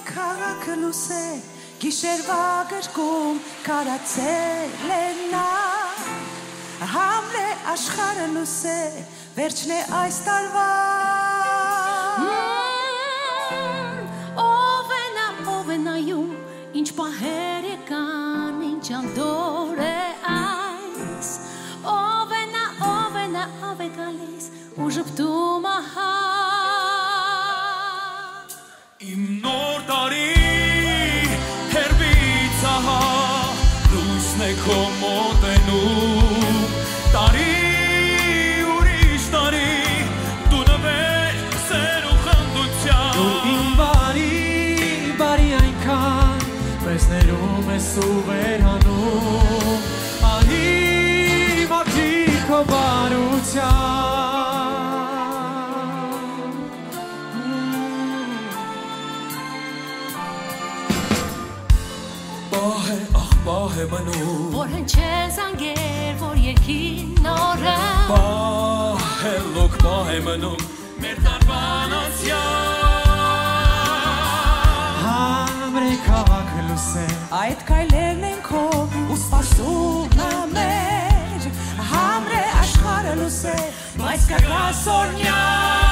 քաղաքը լուսե գիշերվա գրկում կարացել է նա Համրե աշխարհը լուսե վերջն է այս տարվա Ով է նայում ինչ պահեր եկան ինչ անդոր է այս Ով է գալիս ու ժպտում ահա Իմ նոր տարի հերբից ահա լույսն է քո մոտենում տարի ուրիշ տարի դու նվեր սեր ու խնդության Դու իմ բարի այնքան մեզ ներում ես ու վերանում անի մատի քո բարության Պահ է մնում Որ հնչես անգեր, որ երկին նորը Պահ է լոք պահ է մնում մեր տարվան անցյալ Համրե քաղաքը լուսե Այդ քայլերն են քո ու սպասում նա մեր Համրե աշխարհը լուսե բայց կգա սորնյալ